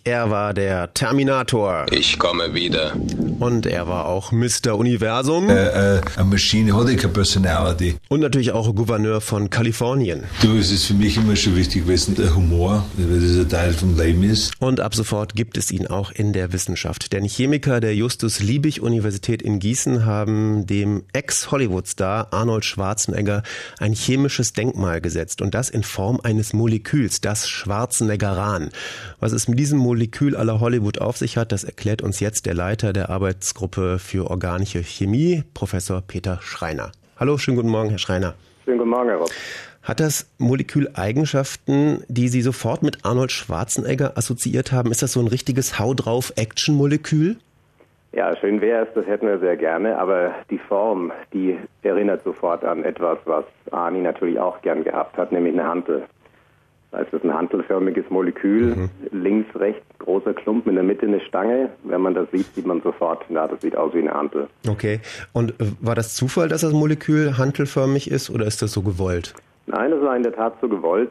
Er war der Terminator. Ich komme wieder. Und er war auch Mr. Universum. Eine Maschine hat keine Personality. Und natürlich auch Gouverneur von Kalifornien. Du, es ist für mich immer schon wichtig gewesen, der Humor, weil das ein Teil vom Leben ist. Und ab sofort gibt es ihn auch in der Wissenschaft. Denn Chemiker der Justus-Liebig-Universität in Gießen haben dem Ex-Hollywood-Star Arnold Schwarzenegger ein chemisches Denkmal gesetzt. Und das in Form eines Moleküls, das Schwarzeneggeran. Was es mit diesem Molekül à la Hollywood auf sich hat, das erklärt uns jetzt der Leiter der Arbeitsgruppe für organische Chemie, Professor Peter Schreiner. Hallo, schönen guten Morgen, Herr Schreiner. Schönen guten Morgen, Herr Rob. Hat das Molekül Eigenschaften, die Sie sofort mit Arnold Schwarzenegger assoziiert haben? Ist das so ein richtiges Hau-drauf-Action-Molekül? Ja, schön wäre es, das hätten wir sehr gerne, aber die Form, die erinnert sofort an etwas, was Arnie natürlich auch gern gehabt hat, nämlich eine Hantel. Das ist ein hantelförmiges Molekül, links, rechts, großer Klumpen, in der Mitte eine Stange. Wenn man das sieht, sieht man sofort, na, das sieht aus wie eine Hantel. Okay, und war das Zufall, dass das Molekül hantelförmig ist oder ist das so gewollt? Nein, das war in der Tat so gewollt.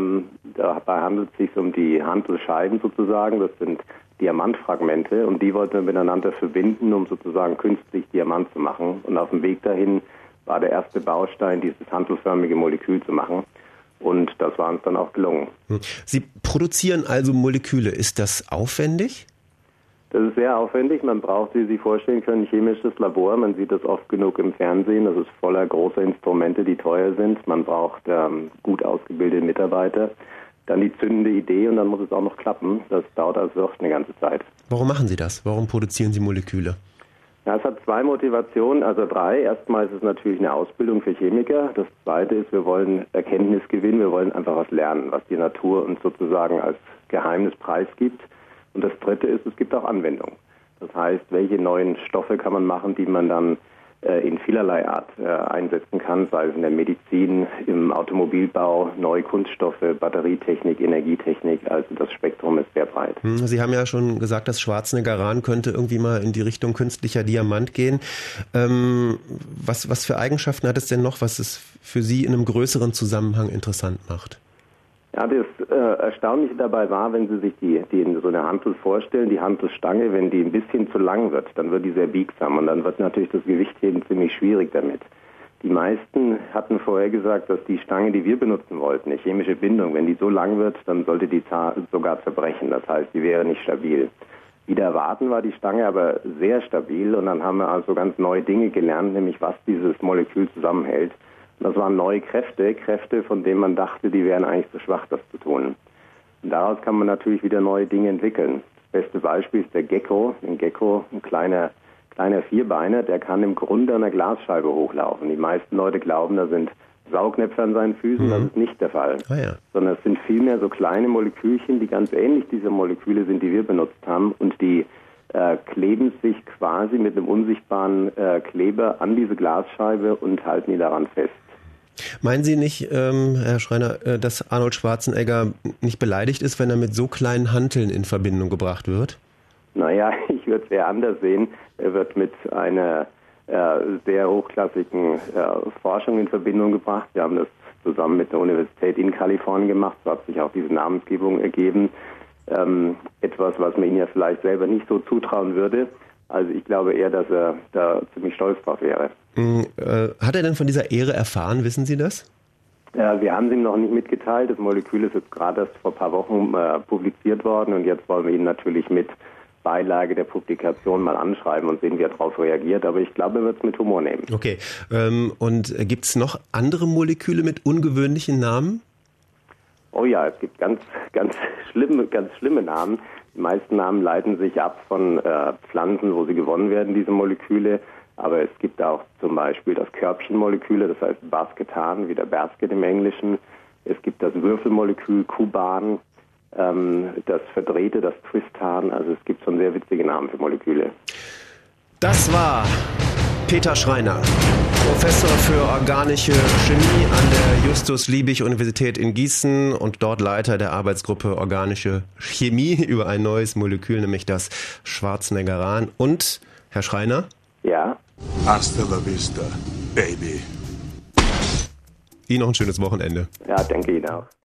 Dabei handelt es sich um die Hantelscheiben sozusagen, das sind Diamantfragmente und die wollten wir miteinander verbinden, um sozusagen künstlich Diamant zu machen. Und auf dem Weg dahin war der erste Baustein, dieses hantelförmige Molekül zu machen. Und das war uns dann auch gelungen. Sie produzieren also Moleküle. Ist das aufwendig? Das ist sehr aufwendig. Man braucht, wie Sie sich vorstellen können, ein chemisches Labor. Man sieht das oft genug im Fernsehen. Das ist voller großer Instrumente, die teuer sind. Man braucht gut ausgebildete Mitarbeiter. Dann die zündende Idee und dann muss es auch noch klappen. Das dauert also auch eine ganze Zeit. Warum machen Sie das? Warum produzieren Sie Moleküle? Ja, es hat zwei Motivationen, also drei. Erstmal ist es natürlich eine Ausbildung für Chemiker. Das zweite ist, wir wollen Erkenntnis gewinnen, wir wollen einfach was lernen, was die Natur uns sozusagen als Geheimnis preisgibt. Und das dritte ist, es gibt auch Anwendung. Das heißt, welche neuen Stoffe kann man machen, die man dann in vielerlei Art einsetzen kann, sei es in der Medizin, im Automobilbau, neue Kunststoffe, Batterietechnik, Energietechnik, also das Spektrum ist sehr breit. Sie haben ja schon gesagt, das Schwarzeneggeran könnte irgendwie mal in die Richtung künstlicher Diamant gehen. Was für Eigenschaften hat es denn noch, was es für Sie in einem größeren Zusammenhang interessant macht? Ja, das Erstaunliche dabei war, wenn Sie sich die so eine Hantel vorstellen, die Hantelstange, wenn die ein bisschen zu lang wird, dann wird die sehr biegsam und dann wird natürlich das Gewichtheben ziemlich schwierig damit. Die meisten hatten vorher gesagt, dass die Stange, die wir benutzen wollten, eine chemische Bindung, wenn die so lang wird, dann sollte die sogar zerbrechen. Das heißt, die wäre nicht stabil. Wider erwarten war die Stange aber sehr stabil und dann haben wir also ganz neue Dinge gelernt, nämlich was dieses Molekül zusammenhält. Das waren neue Kräfte, von denen man dachte, die wären eigentlich zu schwach, das zu tun. Und daraus kann man natürlich wieder neue Dinge entwickeln. Das beste Beispiel ist der Gecko. Ein Gecko, ein kleiner Vierbeiner, der kann im Grunde an einer Glasscheibe hochlaufen. Die meisten Leute glauben, da sind Saugnäpfe an seinen Füßen. Das ist nicht der Fall. Sondern es sind vielmehr so kleine Molekülchen, die ganz ähnlich dieser Moleküle sind, die wir benutzt haben. Und die kleben sich quasi mit einem unsichtbaren Kleber an diese Glasscheibe und halten die daran fest. Meinen Sie nicht, Herr Schreiner, dass Arnold Schwarzenegger nicht beleidigt ist, wenn er mit so kleinen Hanteln in Verbindung gebracht wird? Naja, ich würde es eher anders sehen. Er wird mit einer sehr hochklassigen Forschung in Verbindung gebracht. Wir haben das zusammen mit der Universität in Kalifornien gemacht. So hat sich auch diese Namensgebung ergeben. Etwas, was man ihm ja vielleicht selber nicht so zutrauen würde. Also ich glaube eher, dass er da ziemlich stolz drauf wäre. Hat er denn von dieser Ehre erfahren, wissen Sie das? Wir haben es ihm noch nicht mitgeteilt. Das Molekül ist jetzt gerade erst vor ein paar Wochen publiziert worden und jetzt wollen wir ihn natürlich mit Beilage der Publikation mal anschreiben und sehen, wie er darauf reagiert. Aber ich glaube, er wird es mit Humor nehmen. Okay. Und gibt es noch andere Moleküle mit ungewöhnlichen Namen? Oh ja, es gibt ganz schlimme Namen. Die meisten Namen leiten sich ab von Pflanzen, wo sie gewonnen werden, diese Moleküle. Aber es gibt auch zum Beispiel das Körbchenmolekül, das heißt Basketan, wie der Basket im Englischen. Es gibt das Würfelmolekül Kuban, das Verdrehte, das Tristan. Also es gibt schon sehr witzige Namen für Moleküle. Das war Peter Schreiner, Professor für organische Chemie an der Justus-Liebig-Universität in Gießen und dort Leiter der Arbeitsgruppe organische Chemie über ein neues Molekül, nämlich das Schwarzeneggeran. Und, Herr Schreiner? Ja? Hasta la vista, baby. Ihnen noch ein schönes Wochenende. Ja, danke Ihnen auch.